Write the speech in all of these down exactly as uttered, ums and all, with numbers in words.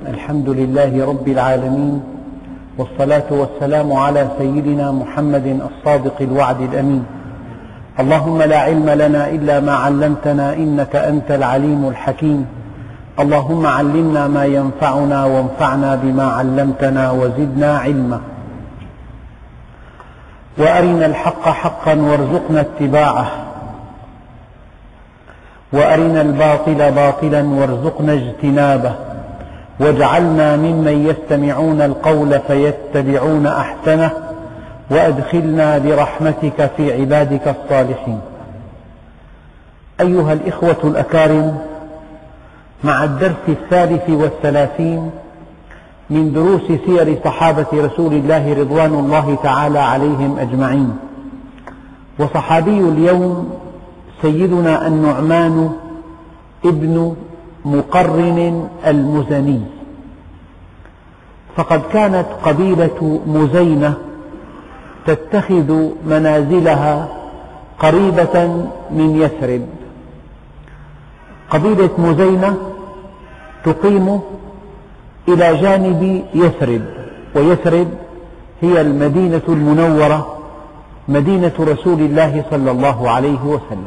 الحمد لله رب العالمين، والصلاة والسلام على سيدنا محمد الصادق الوعد الأمين. اللهم لا علم لنا إلا ما علمتنا إنك أنت العليم الحكيم. اللهم علمنا ما ينفعنا وانفعنا بما علمتنا وزدنا علما. وأرنا الحق حقا وارزقنا اتباعه، وأرنا الباطل باطلا وارزقنا اجتنابه، واجعلنا ممن يستمعون القول فيتبعون أحسنه، وأدخلنا برحمتك في عبادك الصالحين. أيها الإخوة الأكارم، مع الدرس الثالث والثلاثين من دروس سير صحابة رسول الله رضوان الله تعالى عليهم أجمعين، وصحابي اليوم سيدنا النعمان ابن مقرن المزني. فقد كانت قبيلة مزينة تتخذ منازلها قريبة من يثرب. قبيلة مزينة تقيم إلى جانب يثرب، ويثرب هي المدينة المنورة، مدينة رسول الله صلى الله عليه وسلم،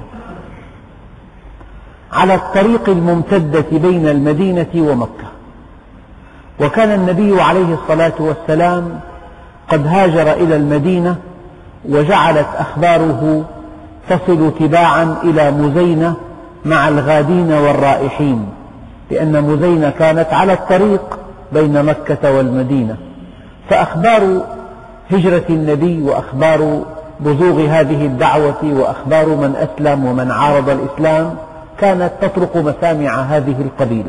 على الطريق الممتدة بين المدينة ومكة. وكان النبي عليه الصلاة والسلام قد هاجر إلى المدينة، وجعلت أخباره تصل تباعا إلى مزينة مع الغادين والرائحين، لأن مزينة كانت على الطريق بين مكة والمدينة. فأخبار هجرة النبي وأخبار بزوغ هذه الدعوة وأخبار من أسلم ومن عارض الإسلام كانت تطرق مسامع هذه القبيلة.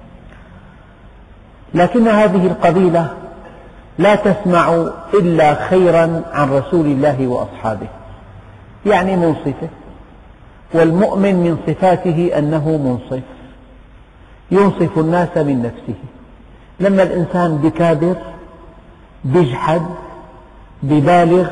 لكن هذه القبيلة لا تسمع إلا خيرا عن رسول الله وأصحابه، يعني منصفة، والمؤمن من صفاته أنه منصف، ينصف الناس من نفسه. لما الإنسان بكابر، بيجحد، ببالغ،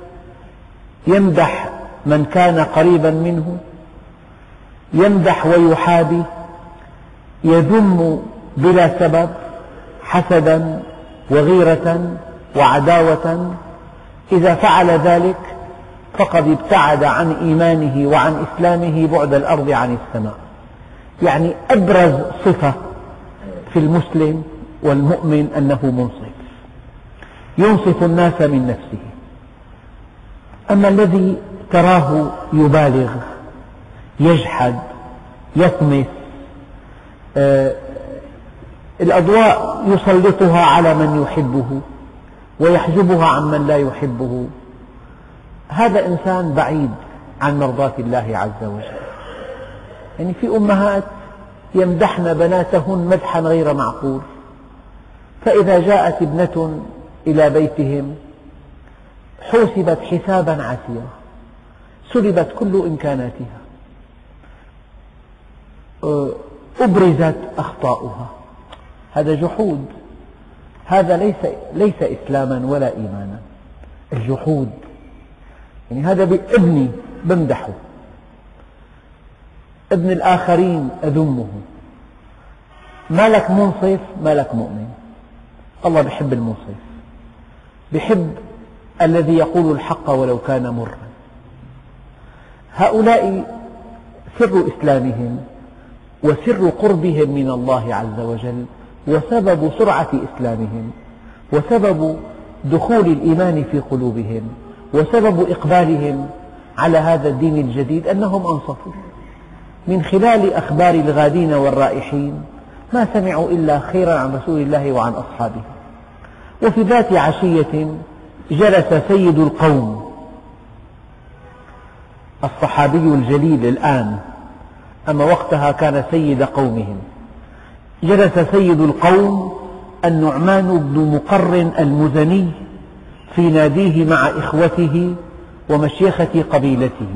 يمدح من كان قريبا منه، يمدح ويحابي، يذم بلا سبب حسدا وغيرة وعداوة، إذا فعل ذلك فقد ابتعد عن إيمانه وعن إسلامه بعد الأرض عن السماء. يعني أبرز صفة في المسلم والمؤمن أنه منصف، ينصف الناس من نفسه. أما الذي تراه يبالغ، يجحد، يطمس، آه الأضواء يسلطها على من يحبه ويحجبها عن من لا يحبه، هذا إنسان بعيد عن مرضاة الله عز وجل. يعني في أمهات يمدحن بناتهن مدحا غير معقول، فإذا جاءت ابنة إلى بيتهم حوسبت حسابا عسيرا، سلبت كل إمكاناتها، أبرزت أخطاؤها. هذا جحود، هذا ليس, ليس إسلاما ولا إيمانا. الجحود يعني هذا ابني بمدحه، ابن الآخرين أذمه. ما لك منصف، ما لك مؤمن. الله بيحب المنصف، بيحب الذي يقول الحق ولو كان مرا. هؤلاء سر إسلامهم وسر قربهم من الله عز وجل، وسبب سرعة إسلامهم، وسبب دخول الإيمان في قلوبهم، وسبب إقبالهم على هذا الدين الجديد أنهم أنصفوا. من خلال أخبار الغادين والرائحين ما سمعوا إلا خيرا عن رسول الله وعن أصحابه. وفي ذات عشية جلس سيد القوم، الصحابي الجليل الآن، أما وقتها كان سيد قومهم، جلس سيد القوم النعمان بن مقرن المزني في ناديه مع إخوته ومشيخة قبيلته،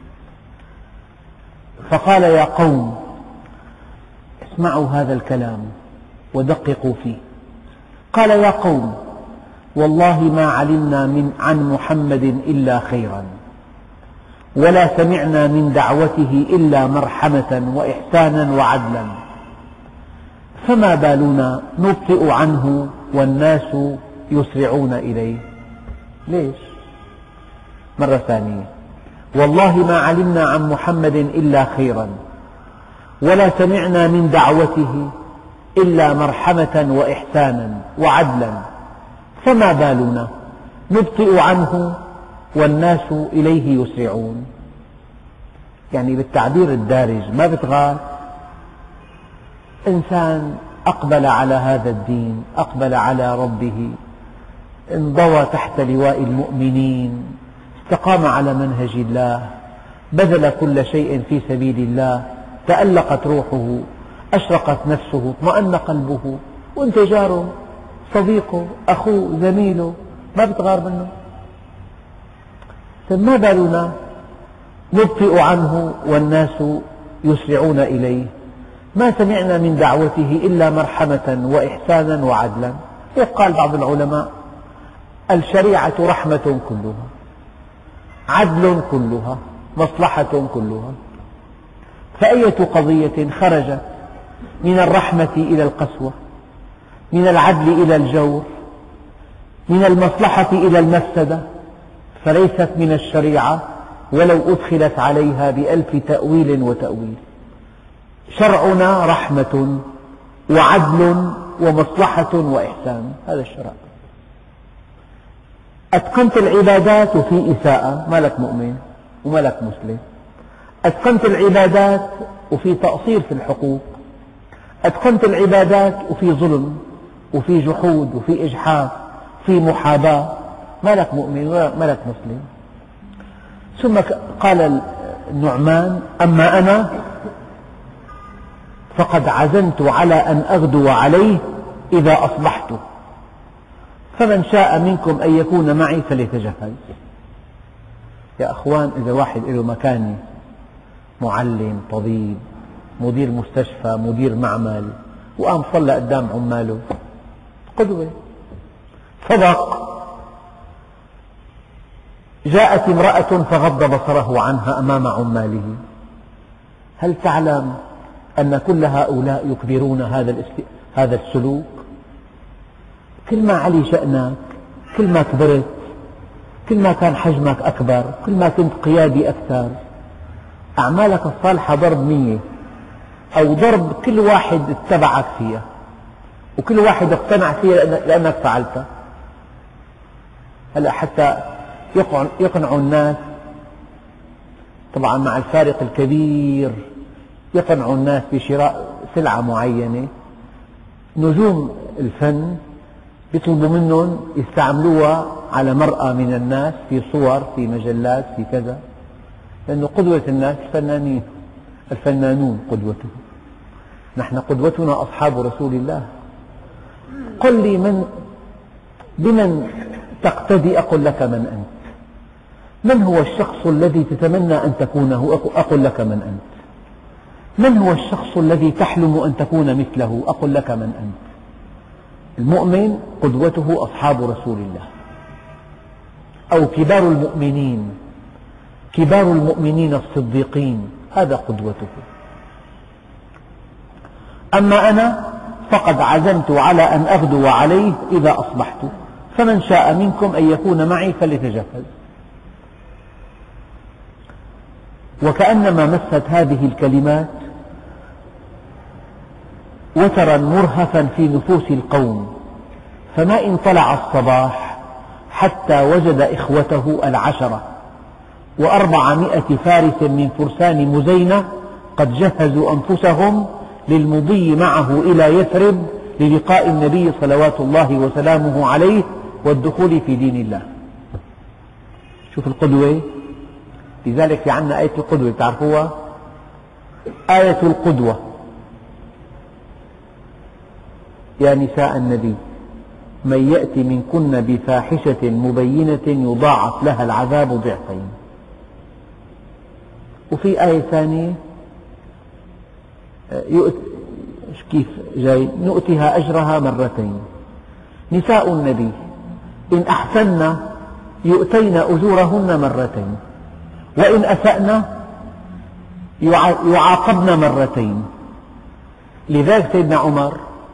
فقال: يا قوم، اسمعوا هذا الكلام ودققوا فيه. قال: يا قوم، والله ما علمنا من عن محمد إلا خيرا، ولا سمعنا من دعوته إلا مرحمة وإحسانا وعدلا، فما بالنا نبطئ عنه والناس يسرعون إليه. ليش؟ مرة ثانية: والله ما علمنا عن محمد إلا خيرا ولا سمعنا من دعوته إلا مرحمة وإحسانا وعدلا، فما بالنا نبطئ عنه والناس إليه يسرعون. يعني بالتعبير الدارج ما بتغار، إنسان أقبل على هذا الدين، أقبل على ربه، انضوى تحت لواء المؤمنين، استقام على منهج الله، بذل كل شيء في سبيل الله، تألقت روحه، أشرقت نفسه، اطمأن قلبه، وأنت جاره، صديقه، أخوه، زميله، ما بتغار منه. ما بالنا نبطئ عنه والناس يسرعون إليه، ما سمعنا من دعوته إلا مرحمة وإحسانا وعدلا. وقال بعض العلماء: الشريعة رحمة كلها، عدل كلها، مصلحة كلها. فأية قضية خرجت من الرحمة إلى القسوة، من العدل إلى الجور، من المصلحة إلى المفسدة، فليست من الشريعة ولو أدخلت عليها بألف تأويل وتأويل. شرعنا رحمة وعدل ومصلحة وإحسان، هذا الشرع. أتقنت العبادات وفي إساءة، ما لك مؤمن وما لك مسلم. أتقنت العبادات وفي تقصير في الحقوق، أتقنت العبادات وفي ظلم وفي جحود وفي إجحاف وفي محاباة، ما لك مؤمن وما لك مسلم. ثم قال النعمان: أما أنا فقد عزمت على أن أغدو عليه إذا أصبحت، فمن شاء منكم أن يكون معي فليتجهز. يا أخوان، إذا واحد له مكانة، معلم، طبيب، مدير مستشفى، مدير معمل، وقام صلى قدام عماله، قدوة، صدق. جاءت امرأة فغض بصره عنها أمام عماله. هل تعلم أن كل هؤلاء يكبرون هذا السلوك؟ كل ما علي شأنك، كل ما كبرت، كل ما كان حجمك أكبر، كل ما كنت قيادي أكثر، أعمالك الصالحة ضرب مية، أو ضرب كل واحد اتبعك فيها، وكل واحد اقتنع فيها لأنك فعلتها. هلأ حتى يقنعوا الناس، طبعا مع الفارق الكبير، يقنعوا الناس بشراء سلعة معينة. نجوم الفن يطلبوا منهم يستعملوها على مرأى من الناس، في صور، في مجلات، في كذا، لأنه قدوة الناس الفنانين، الفنانون قدوتهم. نحن قدوتنا أصحاب رسول الله. قل لي من بمن تقتدي، أقل لك من أنت. من هو الشخص الذي تتمنى أن تكونه، أقل لك من أنت. من هو الشخص الذي تحلم أن تكون مثله، أقل لك من أنت. المؤمن قدوته أصحاب رسول الله، أو كبار المؤمنين، كبار المؤمنين الصديقين، هذا قدوته. أما أنا فقد عزمت على أن أغدو عليه إذا أصبحت، فمن شاء منكم أن يكون معي فليتجهز. وكأنما مست هذه الكلمات وترا مرهفا في نفوس القوم، فما إن طلع الصباح حتى وجد إخوته العشرة وأربعمائة فارس من فرسان مزينة قد جهزوا أنفسهم للمضي معه إلى يثرب للقاء النبي صلوات الله وسلامه عليه والدخول في دين الله. شوف القدوة. لذلك في عندنا آية القدوة، تعرفوها؟ آية القدوة: يا نساء النبي من يأت منكن بفاحشة مبينة يضاعف لها العذاب ضعفين. وفي آية ثانية كيف جاي نؤتها أجرها مرتين. نساء النبي إن أحسن يؤتين أجورهن مرتين، وإن أسأن يعاقبن مرتين. لذلك سيدنا عمر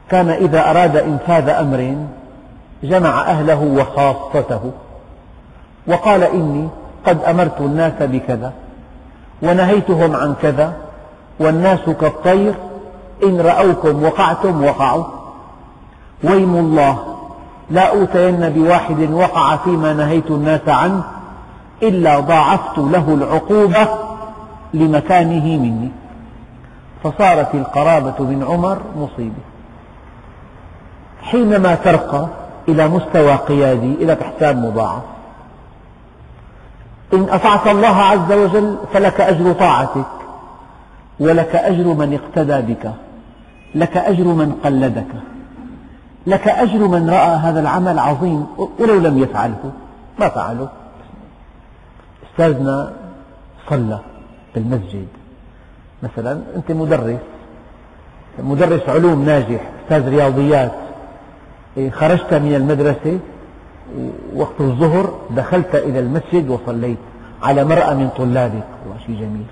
كان إذا أراد إنفاذ أمر جمع أهله وخاصته وقال إني قد أمرت الناس بكذا ونهيتهم عن كذا والناس كالطير إن رأوكم وقعتم وقعوا، ويم الله لا أوتين بواحد وقع فيما نهيت الناس عنه إلا ضاعفت له العقوبة لمكانه مني. فصارت القرابة من عمر مصيبة. حينما ترقى إلى مستوى قيادي لك حساب مضاعف. إن أطعت الله عز وجل فلك أجر طاعتك، ولك أجر من اقتدى بك، لك أجر من قلدك، لك أجر من رأى هذا العمل عظيم ولو لم يفعله ما فعله. أستاذنا صلى بالمسجد مثلا، أنت مدرس مدرس علوم ناجح، أستاذ رياضيات، خرجت من المدرسة وقت الظهر دخلت إلى المسجد وصليت على مرأى من طلابك، شيء جميل.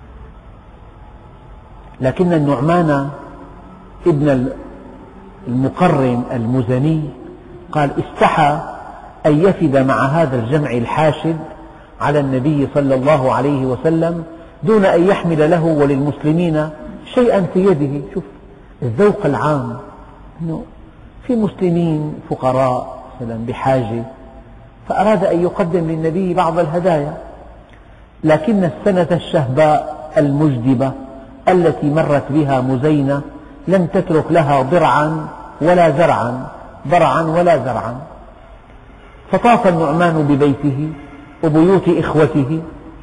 لكن النعمان ابن المقرن المزني قال استحى أن يفد مع هذا الجمع الحاشد على النبي صلى الله عليه وسلم دون أن يحمل له وللمسلمين شيئا في يده. شوف الذوق العام، أنه في مسلمين فقراء مثلا بحاجة، فأراد أن يقدم للنبي بعض الهدايا. لكن السنة الشهباء المجدبة التي مرت بها مزينة لم تترك لها ضرعا ولا زرعا ضرعا ولا زرعا. فطاف النعمان ببيته وبيوت إخوته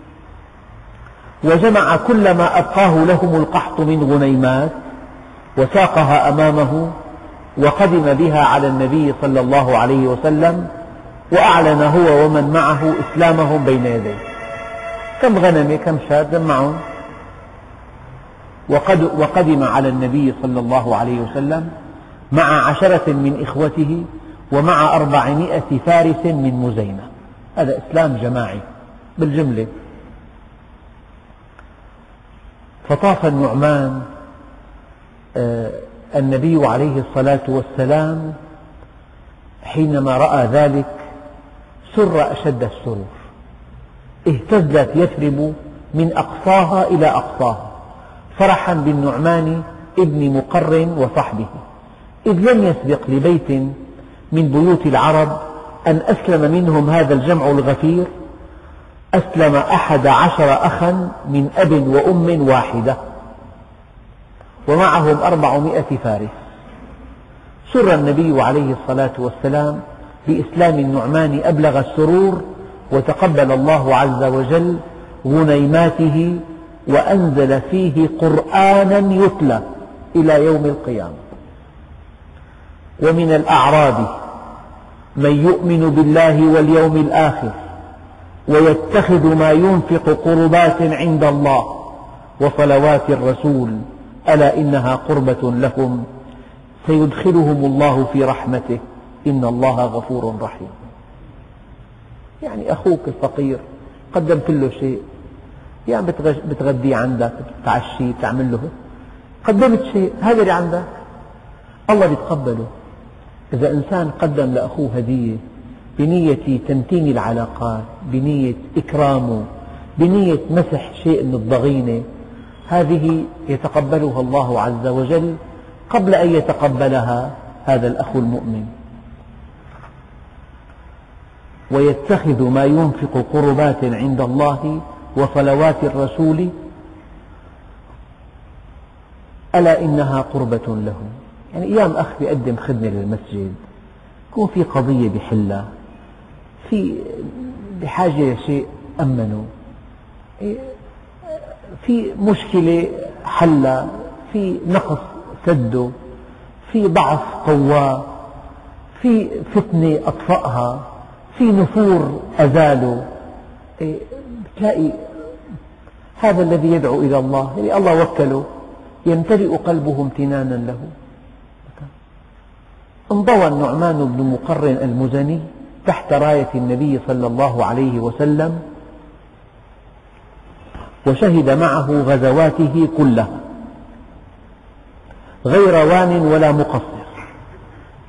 وجمع كل ما أبقاه لهم القحط من غنيمات وساقها أمامه، وقدم بها على النبي صلى الله عليه وسلم، وأعلن هو ومن معه إسلامهم بين يديه. كم غنمة كم شاة جمعهم، وقدم على النبي صلى الله عليه وسلم مع عشرة من إخوته ومع أربعمائة فارس من مزينة. هذا إسلام جماعي بالجملة. فطاف النعمان النبي عليه الصلاة والسلام حينما رأى ذلك سر أشد السرور، اهتزت يثرب من أقصاها إلى أقصاها فرحا بالنعمان ابن مقرن وصحبه، إذ لم يسبق لبيت من بيوت العرب أن أسلم منهم هذا الجمع الغفير. أسلم أحد عشر أخا من أب وأم واحدة ومعهم أربعمائة فارس. سر النبي عليه الصلاة والسلام بإسلام النعمان أبلغ السرور، وتقبل الله عز وجل غنيماته وأنزل فيه قرآنا يتلى إلى يوم القيامة. ومن الأعراب من يؤمن بالله واليوم الآخر ويتخذ ما ينفق قربات عند الله وصلوات الرسول ألا إنها قربة لهم سيدخلهم الله في رحمته إن الله غفور رحيم. يعني أخوك الفقير قدمت له شيء، يعني بتغديه عندك، بتعشيه، بتعمل له، قدمت شيء، هذا اللي عندك الله بيتقبله. إذا إنسان قدم لأخوه هدية بنية تمتين العلاقات، بنية إكرامه، بنية مسح شيء من الضغينة، هذه يتقبلها الله عز وجل قبل أن يتقبلها هذا الأخ المؤمن. ويتخذ ما ينفق قربات عند الله وصلوات الرسول ألا إنها قربة لهم. يعني أيام أخ بيقدم خدمة للمسجد، يكون في قضية بحلها، في بحاجة لشيء أمنه، في مشكلة حلها، في نقص سده، في ضعف قواه، في فتنة أطفأها، في نفور أزاله، تلاقي هذا الذي يدعو إلى الله، يعني الله وكله، يمتلئ قلبه امتنانا له. انضوى النعمان بن مقرن المزني تحت راية النبي صلى الله عليه وسلم، وشهد معه غزواته كلها غير وان ولا مقصر،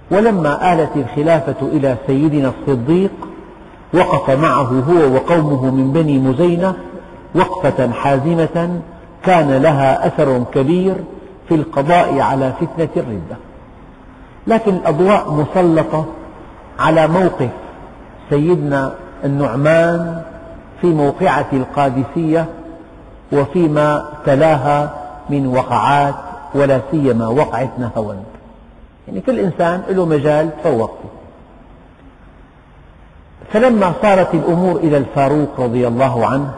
ولما آلت الخلافة إلى سيدنا الصديق وقف معه هو وقومه من بني مزينة وقفة حازمة كان لها أثر كبير في القضاء على فتنة الردة. لكن الأضواء مسلطة على موقف سيدنا النعمان في موقعة القادسية وفيما تلاها من وقعات، ولا سيما وقعة نهاوند. يعني كل إنسان له مجال تفوق فيه. فلما صارت الأمور إلى الفاروق رضي الله عنه،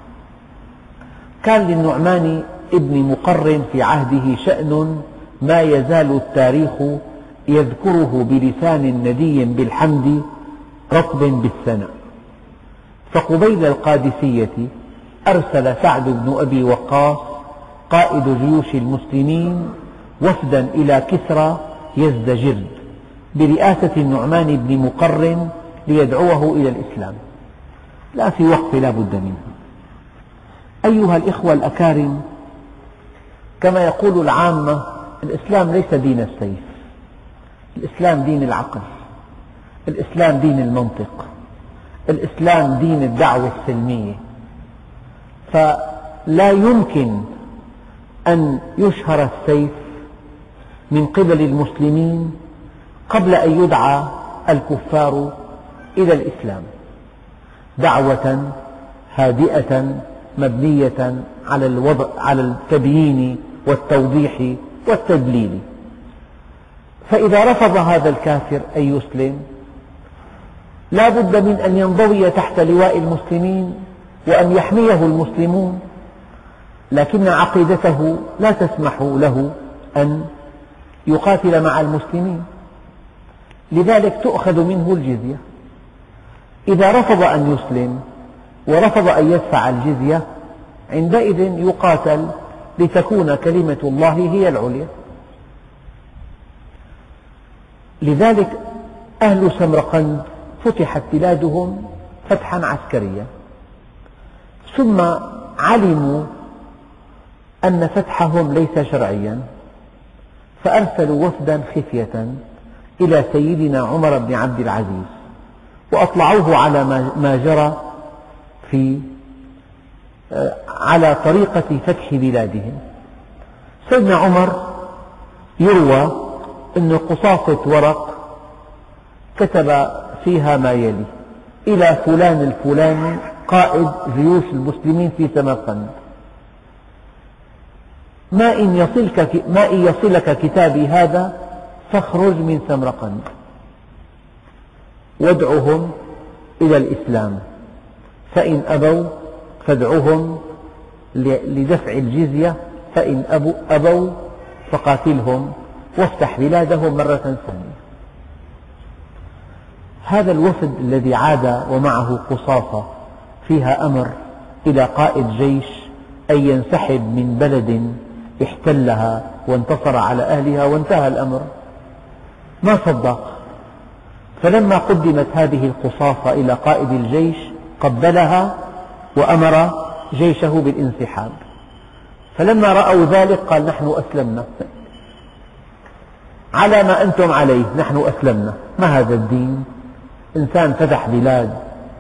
كان للنعمان ابن مقرن في عهده شأن ما يزال التاريخ يذكره بلسان ندي بالحمد رطب بالثناء. فقبيل القادسية أرسل سعد بن أبي وقاص قائد جيوش المسلمين وفدا إلى كسرى يزدجرد برئاسة النعمان بن مقرن ليدعوه إلى الإسلام. لا في وقف لا بد منه. أيها الإخوة الأكارم، كما يقول العامة، الإسلام ليس دين السيف، الإسلام دين العقل، الإسلام دين المنطق، الإسلام دين الدعوة السلمية. فلا يمكن أن يشهر السيف من قبل المسلمين قبل أن يدعى الكفار إلى الإسلام دعوة هادئة مبنية على الوضع على التبيين والتوضيح والتدليل. فإذا رفض هذا الكافر أن يسلم لا بد من أن ينضوي تحت لواء المسلمين وأن يحميه المسلمون، لكن عقيدته لا تسمح له أن يقاتل مع المسلمين، لذلك تؤخذ منه الجزية. إذا رفض أن يسلم ورفض أن يدفع الجزية عندئذ يقاتل لتكون كلمة الله هي العليا. لذلك أهل سمرقند فتحت بلادهم فتحا عسكريا، ثم علموا أن فتحهم ليس شرعيا، فأرسلوا وفدا خفية إلى سيدنا عمر بن عبد العزيز وأطلعوه على ما جرى في على طريقة فتح بلادهم. سيدنا عمر يروى أن قصاصة ورق كتب فيها ما يلي: إلى فلان الفلاني قائد جيوش المسلمين في سمرقند، ما إن يصلك, ما إن يصلك كتابي هذا فاخرج من سمرقند وادعهم إلى الإسلام، فإن أبوا فادعهم لدفع الجزية، فإن أبوا فقاتلهم وافتح بلادهم مرة ثانية. هذا الوفد الذي عاد ومعه قصاصة فيها أمر إلى قائد جيش أن ينسحب من بلد احتلها وانتصر على أهلها وانتهى الأمر، ما صدق. فلما قدمت هذه القصاصة إلى قائد الجيش قبلها وأمر جيشه بالانسحاب، فلما رأوا ذلك قال: نحن أسلمنا على ما أنتم عليه، نحن أسلمنا. ما هذا الدين؟ إنسان فتح بلاد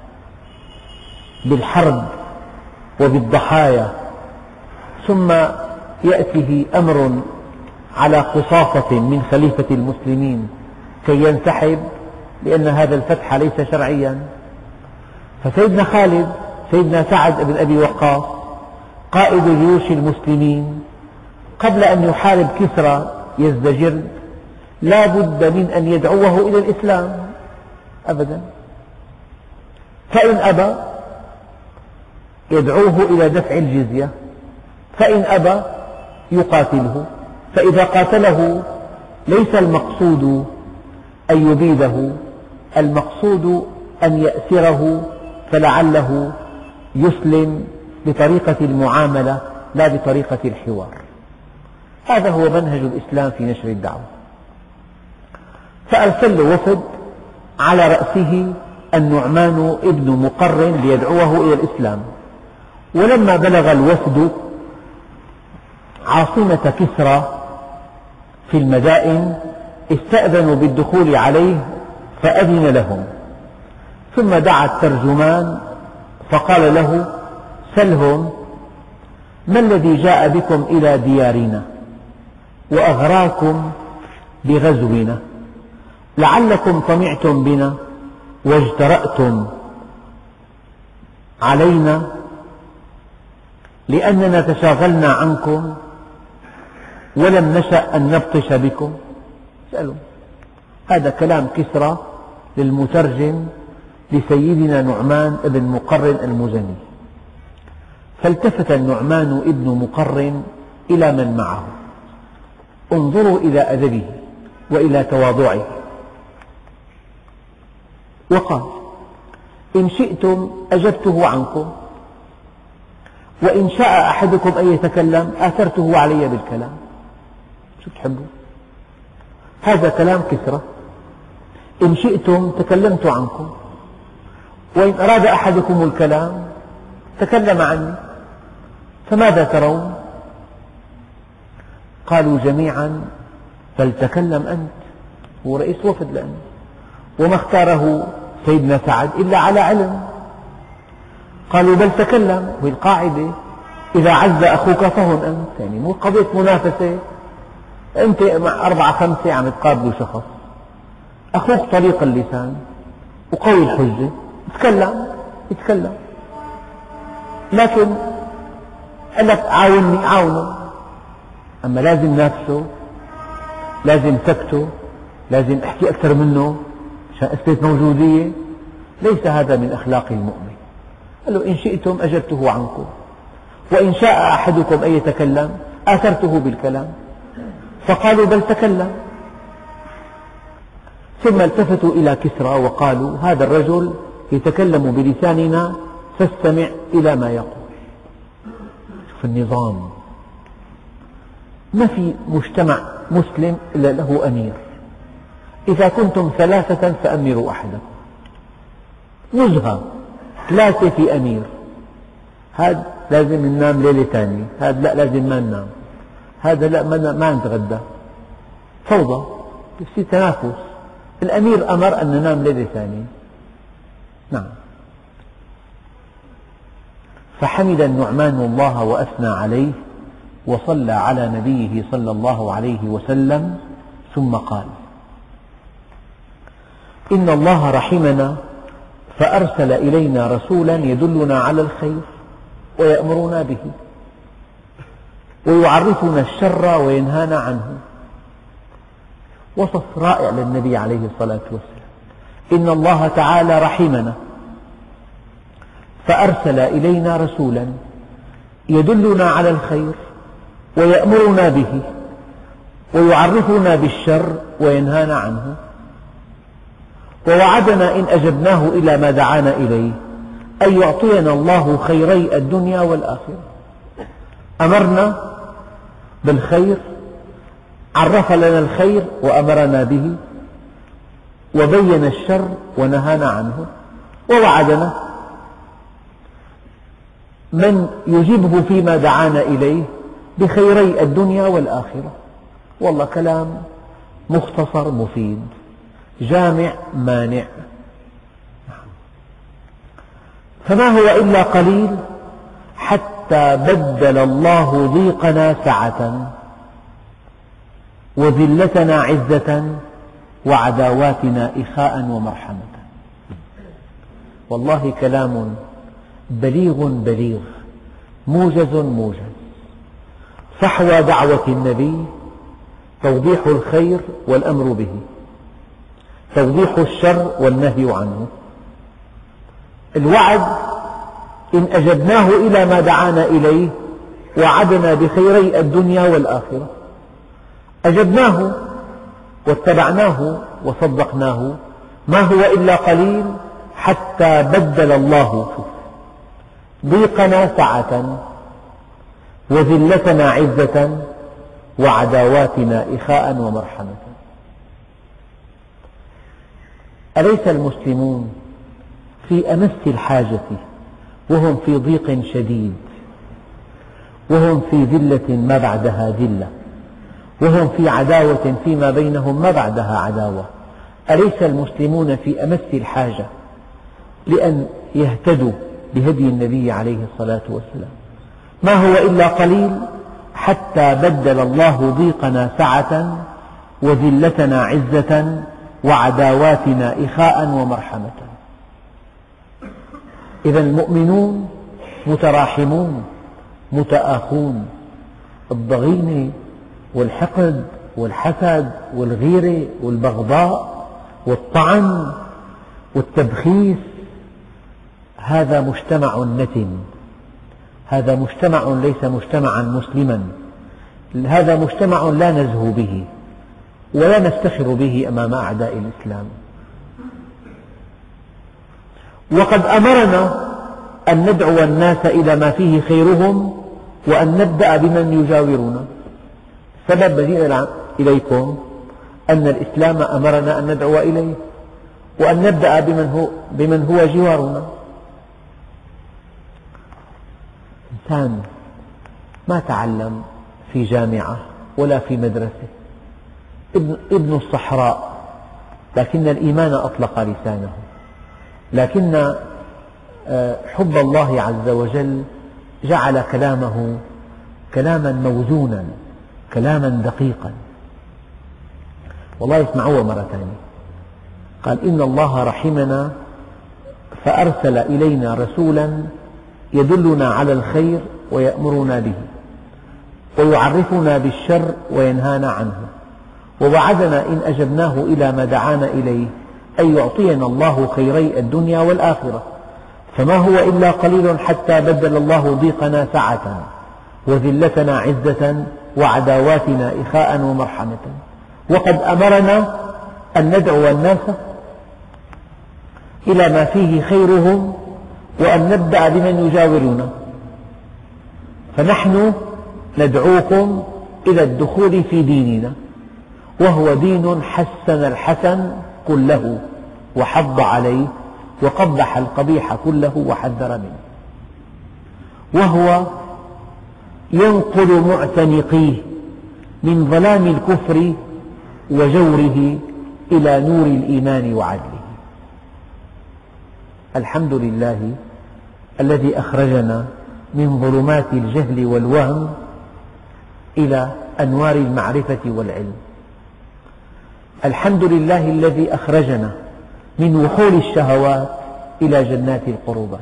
بالحرب وبالضحايا، ثم يأتيه أمر على قصاصة من خليفة المسلمين كي ينسحب لأن هذا الفتح ليس شرعيا. فسيدنا خالد سيدنا سعد بن أبي وقاص قائد جيوش المسلمين قبل أن يحارب كسرى يزدجرد لا بد من أن يدعوه إلى الإسلام أبدا، فإن أبى يدعوه إلى دفع الجزية، فإن أبى يقاتله. فإذا قاتله ليس المقصود أن يبيده، المقصود أن يأسره فلعله يسلم بطريقة المعاملة لا بطريقة الحوار. هذا هو منهج الإسلام في نشر الدعوة. فأرسل له وفد على رأسه النعمان ابن مقرن ليدعوه إلى الإسلام. ولما بلغ الوفد عاصمة كسرى في المدائن استأذنوا بالدخول عليه فأذن لهم، ثم دعا الترجمان فقال له: سلهم ما الذي جاء بكم إلى ديارنا وأغراكم بغزونا، لعلكم طمعتم بنا واجترأتم علينا لأننا تشاغلنا عنكم ولم نشأ أن نبطش بكم. اسألوا. هذا كلام كسرى للمترجم لسيدنا نعمان بن مقرن المزني. فالتفت النعمان ابن مقرن إلى من معه، انظروا إلى أدبه وإلى تواضعه، وقال: إن شئتم أجبته عنكم، وإن شاء أحدكم أن يتكلم آثرته علي بالكلام. شو تحبوا؟ هذا كلام كسرى. إن شئتم تكلمت عنكم، وإن أراد أحدكم الكلام تكلم عني، فماذا ترون؟ قالوا جميعا: فلتكلم أنت، هو رئيس وفد لأنه، وما اختاره سيدنا سعد إلا على علم. قالوا: بل تكلم، والقاعدة إذا عز أخوك فهن أنت، يعني مو قضية منافسة، أنت مع أربعة خمسة عم تقابلوا شخص، أخوك طليق اللسان وقوي الحجة، تكلم يتكلم، لكن قال لك عاونني عاونه، أما لازم نافسه، لازم سكته، لازم أحكي أكثر منه عشان أثبت موجودية. ليس هذا من أخلاق المؤمن. قال له: إن شئتم أجبته عنكم، وإن شاء أحدكم أن يتكلم آثرته بالكلام. فقالوا: بل تكلم. ثم التفتوا إلى كسرى وقالوا: هذا الرجل يتكلم بلساننا فاستمع إلى ما يقول. شوف النظام، ما في مجتمع مسلم إلا له أمير، إذا كنتم ثلاثة فأمروا أحدكم، نزهة ثلاثة في أمير، هذا لازم ننام ليلة ثانية، هذا لا لازم ما ننام، هذا لا ما نتغدى، فوضى، يصير تنافس. الأمير أمر أن ننام ليلة ثانية. نعم. فحمد النعمان الله وأثنى عليه وصلى على نبيه صلى الله عليه وسلم، ثم قال: إن الله رحمنا فأرسل إلينا رسولا يدلنا على الخير ويأمرنا به ويعرفنا الشر وينهانا عنه. وصف رائع للنبي عليه الصلاة والسلام. إن الله تعالى رحمنا فأرسل إلينا رسولا يدلنا على الخير ويأمرنا به ويعرفنا بالشر وينهانا عنه، ووعدنا إن أجبناه إلى ما دعانا إليه أن يعطينا الله خيري الدنيا والآخرة. أمرنا بالخير، عرف لنا الخير وأمرنا به، وبين الشر ونهانا عنه، ووعدنا من يجيبه فيما دعانا إليه بخيري الدنيا والآخرة. والله كلام مختصر مفيد، جامع مانع. فما هو إلا قليل حتى بدل الله ضيقنا سعة وذلتنا عزة وعداواتنا إخاء ومرحمة. والله كلام بليغ بليغ، موجز موجز. فحوى دعوة النبي توضيح الخير والأمر به، توضيح الشر والنهي عنه، الوعد إن أجبناه إلى ما دعانا إليه وعدنا بخيري الدنيا والآخرة. أجبناه واتبعناه وصدقناه، ما هو إلا قليل حتى بدل الله ضيقنا سعة وذلتنا عزة وعداواتنا إخاء ومرحمة. أليس المسلمون في أمس الحاجة وهم في ضيق شديد، وهم في ذلة ما بعدها ذلة، وهم في عداوة فيما بينهم ما بعدها عداوة. أليس المسلمون في أمس الحاجة لأن يهتدوا بهدي النبي عليه الصلاة والسلام؟ ما هو إلا قليل حتى بدل الله ضيقنا سعة وذلتنا عزة وعداواتنا إخاء ومرحمة. إذا المؤمنون متراحمون متآخون. الضغينة والحقد والحسد والغيرة والبغضاء والطعن والتبخيس هذا مجتمع نتن، هذا مجتمع ليس مجتمعا مسلما، هذا مجتمع لا نزهو به ولا نفتخر به أمام أعداء الإسلام. وقد أمرنا أن ندعو الناس إلى ما فيه خيرهم وأن نبدأ بمن يجاورنا. سبب مجيئنا إليكم أن الإسلام أمرنا أن ندعو إليه وأن نبدأ بمن هو, بمن هو جوارنا. إنسان ما تعلم في جامعة ولا في مدرسة، ابن, ابن الصحراء، لكن الإيمان أطلق لسانه، لكن حب الله عز وجل جعل كلامه كلاما موزونا، كلاما دقيقا. والله اسمعوه مرة ثانية، قال إن الله رحمنا فأرسل إلينا رسولا يدلنا على الخير ويأمرنا به ويعرفنا بالشر وينهانا عنه، ووعدنا إن أجبناه إلى ما دعانا إليه أن يعطينا الله خيري الدنيا والآخرة، فما هو إلا قليل حتى بدل الله ضيقنا سعة وذلتنا عزة وعداواتنا إخاء ومرحمة. وقد أمرنا أن ندعو الناس إلى ما فيه خيرهم وأن نبدأ بمن يجاورنا، فنحن ندعوكم إلى الدخول في ديننا، وهو دين حسن الحسن كله وحض عليه وقبح القبيح كله وحذر منه، وهو ينقل معتنقيه من ظلام الكفر وجوره إلى نور الإيمان وعدله. الحمد لله الذي أخرجنا من ظلمات الجهل والوهم إلى أنوار المعرفة والعلم. الحمد لله الذي أخرجنا من وحول الشهوات إلى جنات القربات.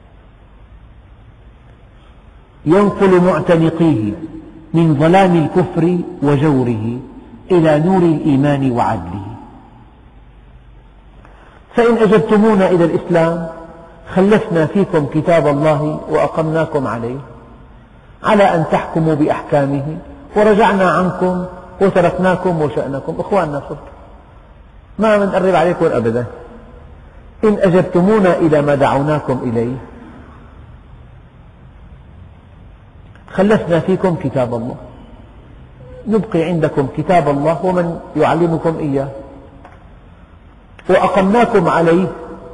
ينقل معتنقيه من ظلام الكفر وجوره إلى نور الإيمان وعدله. فإن أجبتمونا إلى الإسلام خلفنا فيكم كتاب الله وأقمناكم عليه على أن تحكموا بأحكامه، ورجعنا عنكم وتركناكم وشأنكم. إخواننا صرت ما بنقرب عليكم أبدا. إن أجبتمونا إلى ما دعوناكم إليه خلفنا فيكم كتاب الله، نبقي عندكم كتاب الله ومن يعلمكم إياه، وأقمناكم عليه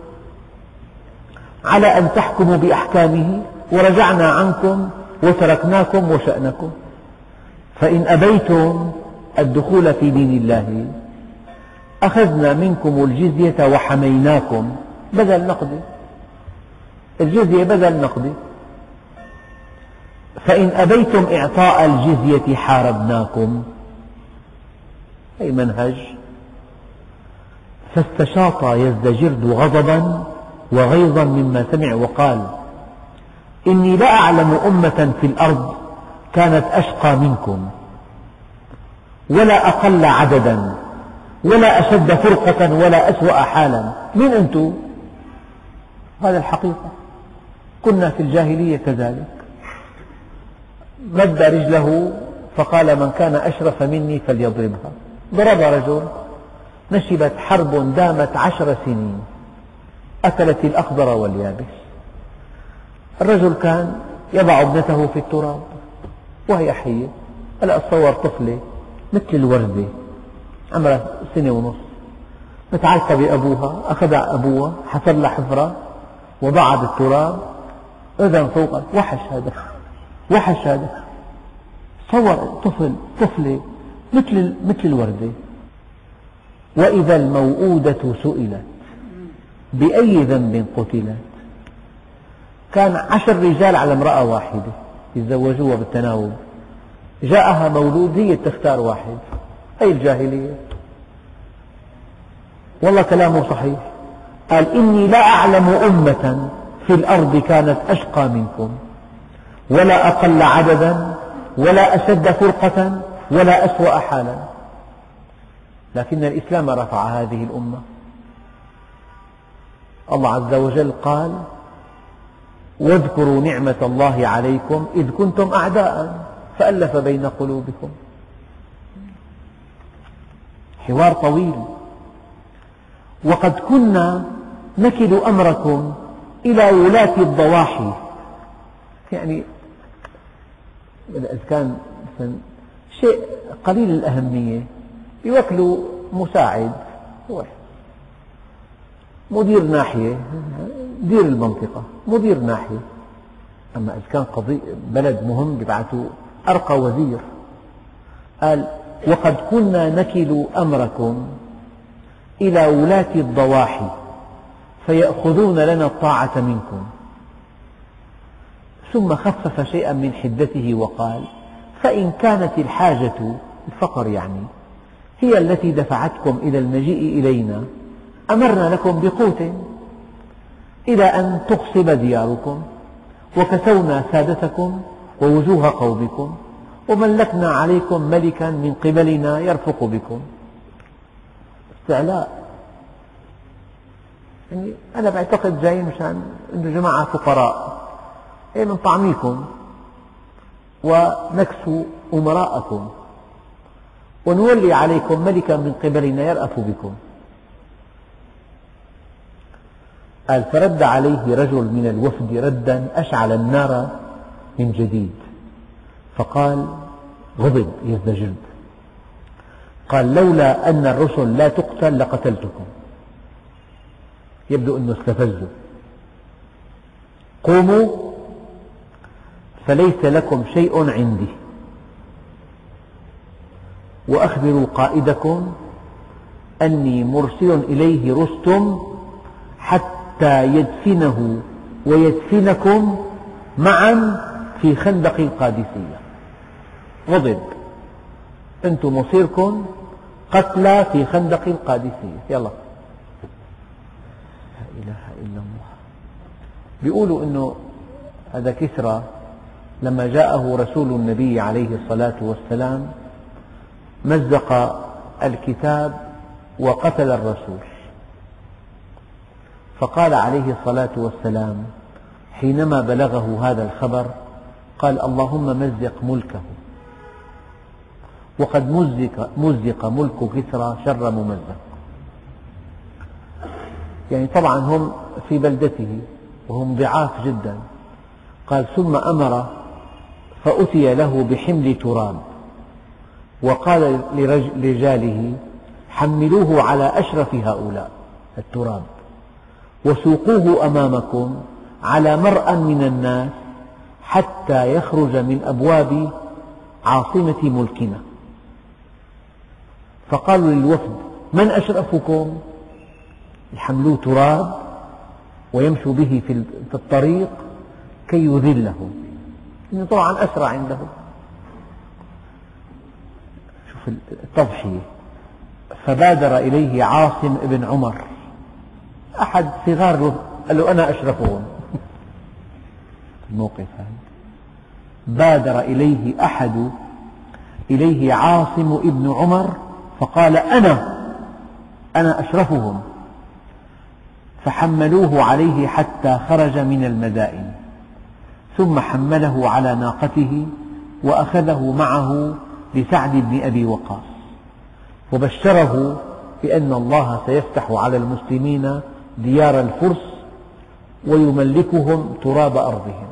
على أن تحكموا بأحكامه، ورجعنا عنكم وتركناكم وشأنكم. فإن أبيتم الدخول في دين الله أخذنا منكم الجزية وحميناكم بدل نقد، الجزية بدل نقد. فإن أبيتم إعطاء الجزية حاربناكم، أي منهج. فاستشاط يزدجرد غضبا وغيظا مما سمع وقال إني لا أعلم أمة في الأرض كانت أشقى منكم ولا أقل عددا ولا أشد فرقة ولا أسوأ حالا. من أنتم؟ هذا الحقيقة، كنا في الجاهلية كذلك. مد رجله فقال من كان أشرف مني فليضربها، ضرب رجل، نشبت حرب دامت عشر سنين أكلت الأخضر واليابس. الرجل كان يضع ابنته في التراب وهي حية. هلأ أتصور طفلة مثل الوردة عمرها سنة ونصف متعلقة بأبوها، أخذ أبوها حفر لها حفرة وضعها بالتراب، إذن فوق وحش هذا، وحش هذا. تصور طفل طفلة مثل مثل الوردة. وإذا الموءودة سئلت بأي ذنب قتلت. كان عشر رجال على امرأة واحدة يتزوجوها بالتناوب، جاءها مولود هي تختار واحد. هي الجاهلية. والله كلامه صحيح، قال إني لا أعلم أمة في الأرض كانت أشقى منكم ولا أقل عددا ولا أشد فرقة ولا أسوأ حالا، لكن الإسلام رفع هذه الأمة. الله عز وجل قال واذكروا نعمة الله عليكم إذ كنتم أعداء فألف بين قلوبكم. حوار طويل. وقد كنا نكل أمركم إلى ولاة الضواحي. يعني إذا كان شيء قليل الأهمية يوكلوا مساعد مدير ناحية، مدير المنطقة، مدير ناحية. أما إذا كان قضية بلد مهم يبعثوا أرقى وزير. قال وقد كنا نكل أمركم إلى ولاة الضواحي فيأخذون لنا الطاعة منكم. ثم خفف شيئا من حدته وقال فإن كانت الحاجة، الفقر يعني، هي التي دفعتكم إلى المجيء إلينا أمرنا لكم بقوت إلى أن تخصب دياركم وكسونا سادتكم ووجوه قومكم وملكنا عليكم ملكا من قبلنا يرفق بكم. استعلاء. يعني أنا بعتقد جاي مشان أنتم جماعة فقراء، إيه من طعميكم ونكسو أمراءكم ونولي عليكم ملكا من قبلنا يرأف بكم. قال فرد عليه رجل من الوفد ردا أشعل النار من جديد، فقال غضب يزدجر، قال لولا أن الرسل لا تقتل لقتلتكم. يبدو أنه استفزوا. قوموا فليس لكم شيء عندي، وأخبروا قائدكم أني مرسل إليه رستم حتى يدفنه ويدفنكم معا في خندق القادسية. غضب. أنتم مصيركم قتلى في خندق القادسية. يلا. لا إله إلا الله. بيقولوا أنه هذا كسرى لما جاءه رسول النبي عليه الصلاة والسلام مزق الكتاب وقتل الرسول، فقال عليه الصلاة والسلام حينما بلغه هذا الخبر قال اللهم مزق ملكه، وقد مزق, مزق ملك كسرى شر ممزق. يعني طبعا هم في بلدته وهم ضعاف جدا. قال ثم أمر فأتي له بحمل تراب وقال لرجاله حملوه على أشرف هؤلاء التراب وسوقوه أمامكم على مرأى من الناس حتى يخرج من أبواب عاصمة ملكنا. فقالوا للوفد من أشرفكم؟ يحملوه تراب ويمشوا به في الطريق كي يذلهم، إنه طبعا أسرع عنده. شوف التضحية. فبادر إليه عاصم ابن عمر أحد صغار، قال له أنا أشرفهم. الموقف هذا بادر إليه أحد إليه عاصم ابن عمر فقال أنا أنا أشرفهم، فحملوه عليه حتى خرج من المدائن، ثم حمله على ناقته وأخذه معه لسعد بن أبي وقاص وبشره بأن الله سيفتح على المسلمين ديار الفرس ويملكهم تراب أرضهم.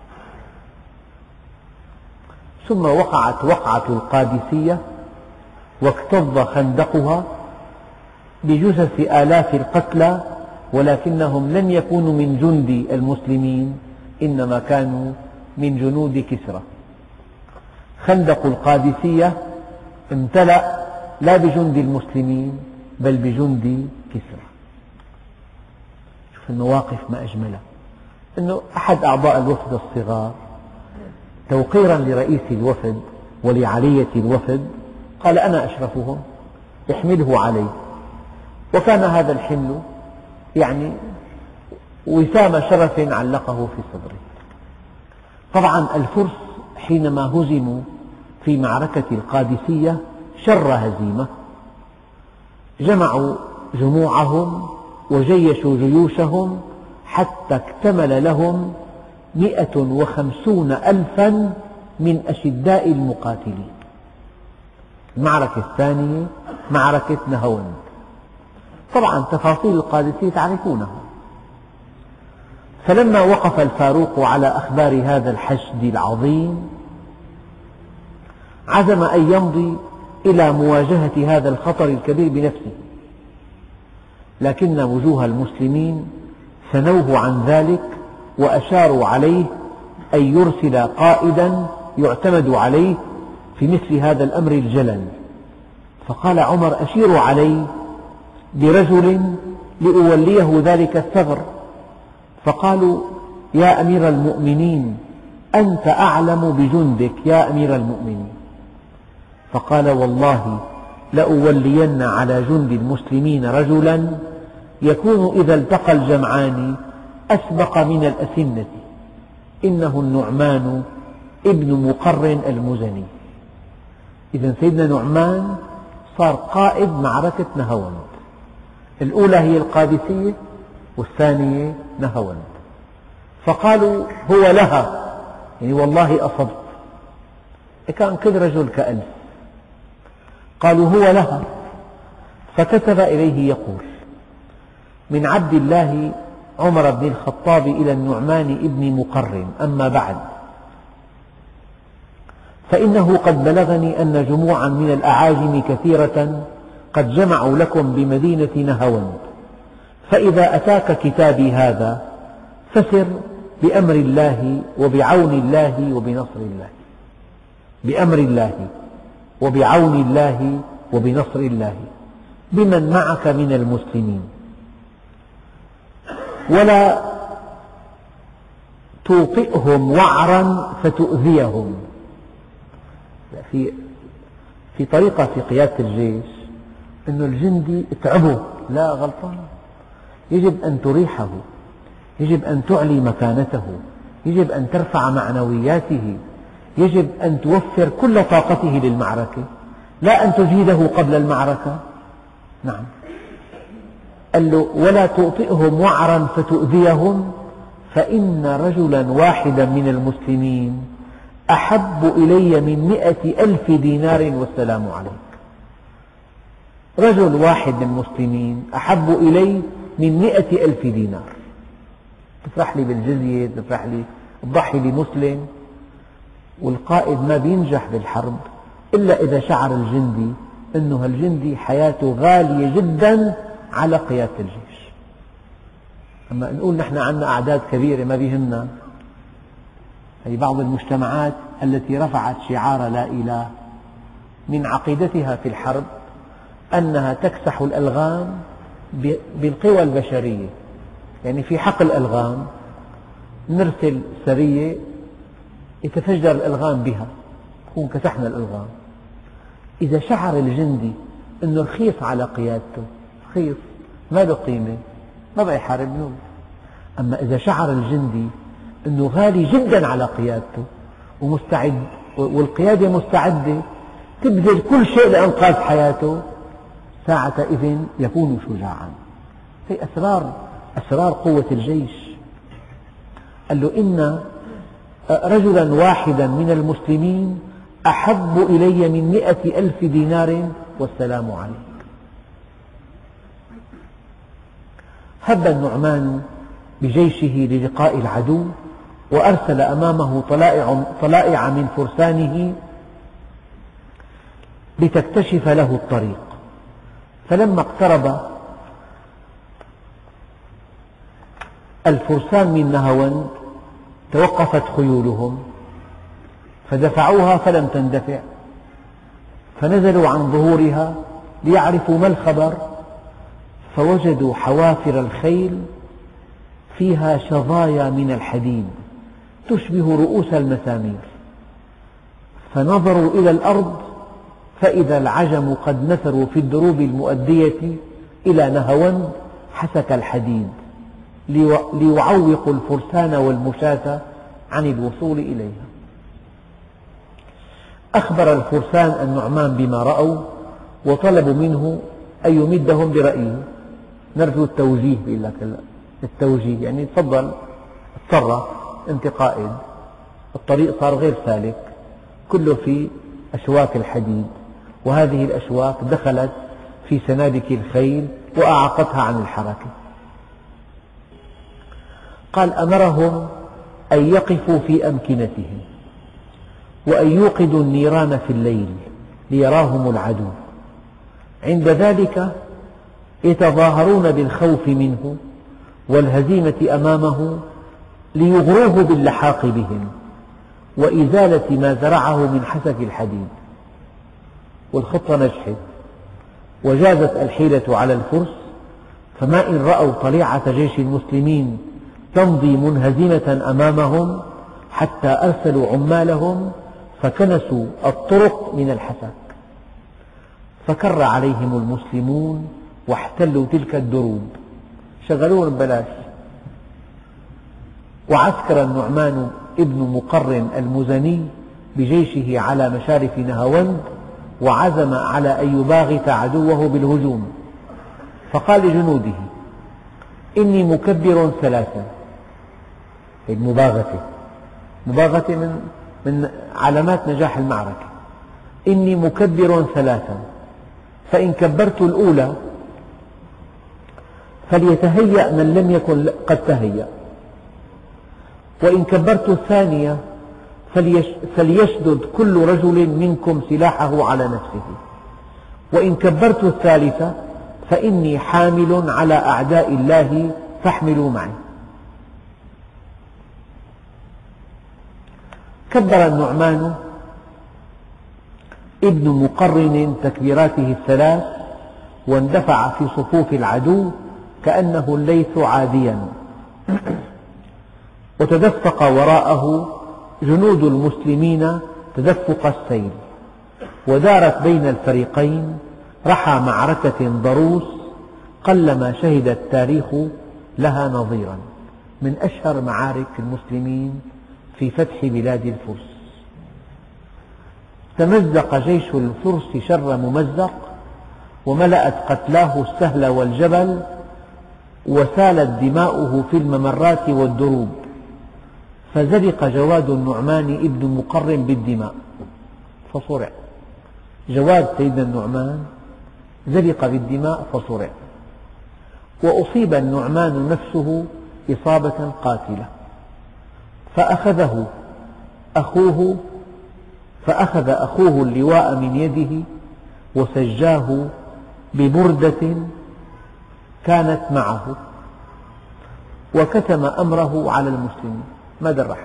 ثم وقعت وقعة القادسية واكتظ خندقها بجثث آلاف القتلى، ولكنهم لم يكونوا من جند المسلمين إنما كانوا من جنود كسرى. خندق القادسية امتلأ لا بجند المسلمين بل بجند كسرى. شوف المواقف ما أجملها. أنه أحد أعضاء الوفد الصغار توقيرا لرئيس الوفد ولعلية الوفد قال أنا أشرفهم احمله علي، وكان هذا الحمل يعني وسام شرف علقه في صدره. طبعا الفرس حينما هزموا في معركة القادسية شر هزيمة، جمعوا جموعهم وجيشوا جيوشهم حتى اكتمل لهم مئة وخمسون ألفا من أشداء المقاتلين. المعركة الثانية معركة نهاوند، طبعا تفاصيل القادسية تعرفونها. فلما وقف الفاروق على أخبار هذا الحشد العظيم عزم أن يمضي إلى مواجهة هذا الخطر الكبير بنفسه، لكن وجوه المسلمين ثنوه عن ذلك وأشاروا عليه أن يرسل قائدا يعتمد عليه في مثل هذا الأمر الجلل. فقال عمر أشيروا علي برجل لأوليه ذلك الثغر. فقالوا يا أمير المؤمنين أنت أعلم بجندك يا أمير المؤمنين. فقال والله لأولين على جند المسلمين رجلا يكون إذا التقى الجمعان أسبق من الأسنة، إنه النعمان ابن مقرن المزني. إذا سيدنا نعمان صار قائد معركة نهاوند، الأولى هي القادسية والثانية نهاوند. فقالوا هو لها، يعني والله أصبت. كان كل رجل كألف. قالوا هو لها. فكتب إليه يقول من عبد الله عمر بن الخطاب إلى النعمان ابن مقرن أما بعد، فإنه قد بلغني أن جموعا من الأعاجم كثيرة قد جمعوا لكم بمدينة نهاوند، فإذا أتاك كتابي هذا فسر بأمر الله وبعون الله وبنصر الله، بأمر الله وبعون الله وبنصر الله بمن معك من المسلمين، ولا توطئهم وعرا فتؤذيهم. في في طريقة في قيادة الجيش أن الجندي اتعبه، لا غلطان، يجب أن تريحه، يجب أن تعلي مكانته، يجب أن ترفع معنوياته، يجب أن توفر كل طاقته للمعركة، لا أن تجهده قبل المعركة. نعم، قال له ولا تؤطئهم وعرا فتؤذيهم، فإن رجلا واحدا من المسلمين أحب إلي من مئة ألف دينار والسلام عليك. رجل واحد من المسلمين أحب إلي من مئة ألف دينار. تفرح لي بالجزية، تفرح لي تضحي بمسلم. والقائد ما بينجح بالحرب إلا إذا شعر الجندي أنه الجندي حياته غالية جدا على قيادة الجيش. أما نقول نحن عندنا أعداد كبيرة ما بيهمنا. هي بعض المجتمعات التي رفعت شعار لا إله من عقيدتها في الحرب أنها تكسح الألغام بالقوى البشرية، يعني في حقل ألغام نرسل سرية يتفجر الألغام بها، نكون كسحنا الألغام. إذا شعر الجندي أنه رخيص على قيادته، رخيص ما له قيمة، ما بقى يحارب له. أما إذا شعر الجندي أنه غالي جدا على قيادته ومستعد، والقيادة مستعدة تبذل كل شيء لإنقاذ حياته، ساعة إذن يكون شجاعا. هي أسرار أسرار قوة الجيش. قال له إن رجلا واحدا من المسلمين أحب إلي من مئة ألف دينار والسلام عليك. هب النعمان بجيشه للقاء العدو، وأرسل أمامه طلائع, طلائع من فرسانه لتكتشف له الطريق. فلما اقترب الفرسان من نهاوند توقفت خيولهم فدفعوها فلم تندفع، فنزلوا عن ظهورها ليعرفوا ما الخبر، فوجدوا حوافر الخيل فيها شظايا من الحديد تشبه رؤوس المسامير، فنظروا إلى الأرض فإذا العجم قد نثروا في الدروب المؤدية إلى نهاوند حسك الحديد ليعوقوا الفرسان والمشاة عن الوصول إليها. أخبر الفرسان النعمان بما رأوا وطلبوا منه أن يمدهم برأيه. نرجو التوجيه، بيقول لك التوجيه يعني تفضل اتصرف، أنت قائد، الطريق صار غير سالك، كله في أشواك الحديد، وهذه الأشواك دخلت في سنابك الخيل وأعاقتها عن الحركة. قال أمرهم أن يقفوا في أمكنتهم وأن يوقدوا النيران في الليل ليراهم العدو، عند ذلك يتظاهرون بالخوف منه والهزيمة أمامه ليغروه باللحاق بهم وإزالة ما زرعه من حسك الحديد. والخطة نجحت وجازت الحيلة على الفرس، فما إن رأوا طليعة جيش المسلمين تمضي منهزمة أمامهم حتى أرسلوا عمالهم فكنسوا الطرق من الحسك، فكر عليهم المسلمون واحتلوا تلك الدروب، شغلوهم ببلاش. وعسكر النعمان ابن مقرن المزني بجيشه على مشارف نهاوند وعزم على أن يباغت عدوه بالهجوم، فقال لجنوده إني مكبر ثلاثا. المباغتة مباغتة من من علامات نجاح المعركة. إني مكبر ثلاثا، فإن كبرت الأولى فليتهيأ من لم يكن قد تهيأ، وإن كبرت الثانية فليشدد كل رجل منكم سلاحه على نفسه، وإن كبرت الثالثة فإني حامل على أعداء الله فاحملوا معي. كبر النعمان ابن مقرن تكبيراته الثلاث واندفع في صفوف العدو كأنه الليث عاديا، وتدفق وراءه جنود المسلمين تدفق السيل، ودارت بين الفريقين رحى معركة ضروس قلما شهد التاريخ لها نظيرا، من أشهر معارك المسلمين في فتح بلاد الفرس. تمزق جيش الفرس شر ممزق، وملأت قتلاه السهل والجبل، وسالت دماؤه في الممرات والدروب، فزرق جواد النعمان ابن مقرن بالدماء فصرع. جواد سيدنا النعمان زرق بالدماء فصرع، وأصيب النعمان نفسه إصابة قاتلة، فأخذه أخوه فأخذ أخوه اللواء من يده وسجاه ببردة كانت معه، وكتم أمره على المسلمين ما درحهم.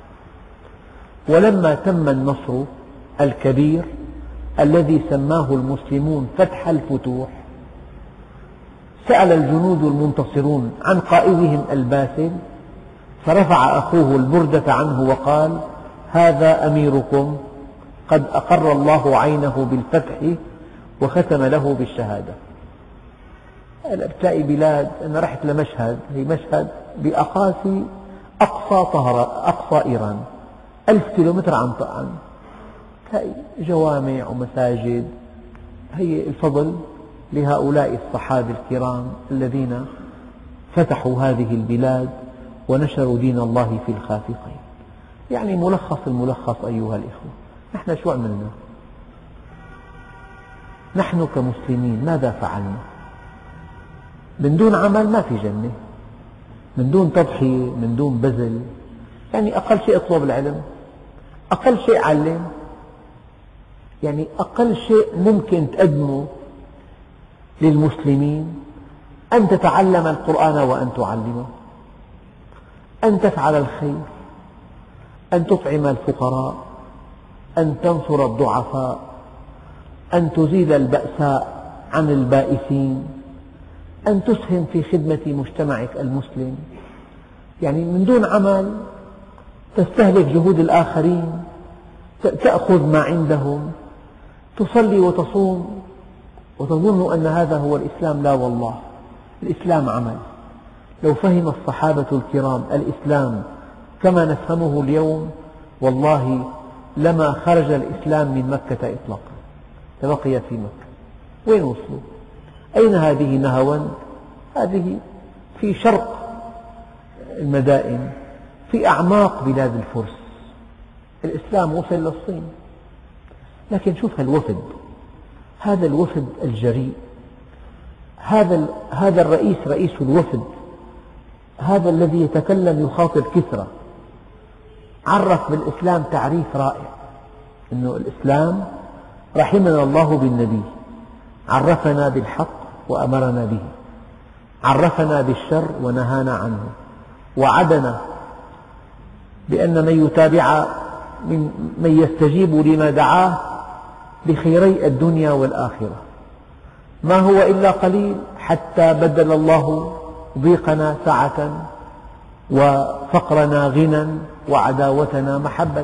ولما تم النصر الكبير الذي سماه المسلمون فتح الفتوح، سأل الجنود المنتصرون عن قائدهم الباسل، فرفع أخوه البردة عنه وقال: هذا أميركم قد أقر الله عينه بالفتح وختم له بالشهادة. الأبتاء بلاد، أنا رحت لمشهد، هي مشهد بأقاصي أقصى طهرة أقصى إيران، ألف كيلومتر عن طعن، جوامع ومساجد. هي الفضل لهؤلاء الصحابة الكرام الذين فتحوا هذه البلاد ونشروا دين الله في الخافقين. يعني ملخص الملخص أيها الإخوة، نحن شو عملنا؟ نحن كمسلمين ماذا فعلنا؟ من دون عمل ما في جنة، من دون تضحية، من دون بذل. يعني أقل شيء اطلب العلم، أقل شيء علم، يعني أقل شيء ممكن تقدمه للمسلمين أن تتعلم القرآن وأن تعلمه، أن تفعل الخير، أن تطعم الفقراء، أن تنصر الضعفاء، أن تزيل البأساء عن البائسين، أن تسهم في خدمة مجتمعك المسلم، يعني من دون عمل تستهلك جهود الآخرين، تأخذ ما عندهم، تصلي وتصوم وتظن أن هذا هو الإسلام. لا والله، الإسلام عمل. لو فهم الصحابة الكرام الإسلام كما نفهمه اليوم والله لما خرج الإسلام من مكة إطلاقا، لبقي في مكة. وين وصلوا؟ أين هذه نهاوند؟ هذه في شرق المدائن، في أعماق بلاد الفرس. الإسلام وصل للصين. لكن شوف هالوفد، هذا الوفد الجريء، هذا هذا الرئيس رئيس الوفد، هذا الذي يتكلم يخاطب كسرى، عرف بالإسلام تعريف رائع، أنه الإسلام رحمنا الله بالنبي، عرفنا بالحق وأمرنا به، عرفنا بالشر ونهانا عنه، وعدنا بأن من يتابع من, من يستجيب لما دعاه بخيري الدنيا والآخرة، ما هو إلا قليل حتى بدل الله ضيقنا سعة وفقرنا غنى وعداوتنا محبة.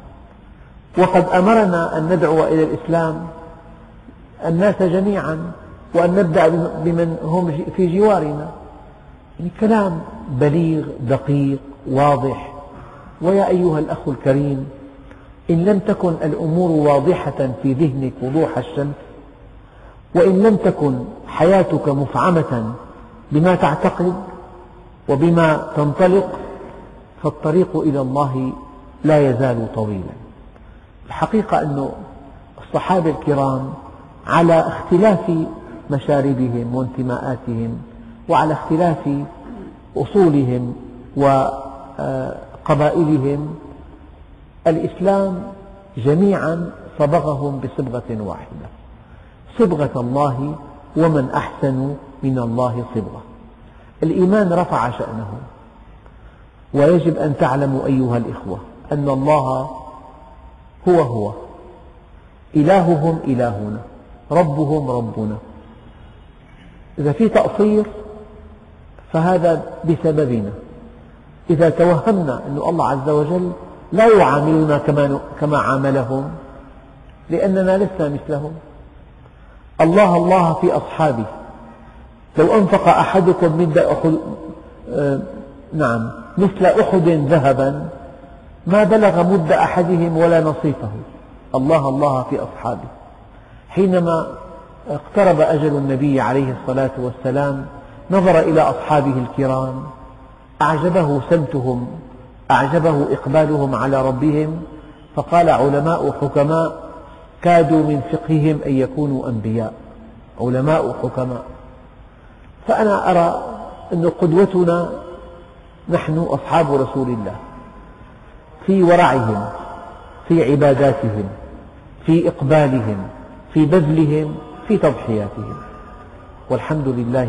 وقد أمرنا أن ندعو إلى الإسلام الناس جميعا، وأن نبدأ بمن هم في جوارنا. يعني كلام بليغ دقيق واضح. ويا أيها الأخ الكريم، إن لم تكن الأمور واضحة في ذهنك وضوح الشمس، وإن لم تكن حياتك مفعمة بما تعتقد وبما تنطلق، فالطريق إلى الله لا يزال طويلا. الحقيقة أن الصحابة الكرام على اختلاف مشاربهم وانتماءاتهم، وعلى اختلاف أصولهم وقبائلهم، الإسلام جميعا صبغهم بصبغة واحدة، صبغة الله، ومن أحسن من الله صبغة. الإيمان رفع شأنه. ويجب أن تعلموا أيها الإخوة أن الله هو هو، إلههم إلهنا، ربهم ربنا. إذا في تقصير فهذا بسببنا. إذا توهمنا أن الله عز وجل لا يعاملنا كما عاملهم، لأننا لسنا مثلهم. الله الله في أصحابه، لو أنفق أحدكم مد أحد آه نعم مثل أحد ذهبا ما بلغ مد أحدهم ولا نصيفه. الله الله في أصحابه. حينما اقترب أجل النبي عليه الصلاة والسلام نظر إلى أصحابه الكرام، أعجبه سمتهم، أعجبه إقبالهم على ربهم، فقال علماء حكماء كادوا من فقههم أن يكونوا أنبياء. علماء حكماء. فأنا أرى أن قدوتنا نحن أصحاب رسول الله في ورعهم، في عباداتهم، في إقبالهم، في بذلهم، في تضحياتهم، والحمد لله.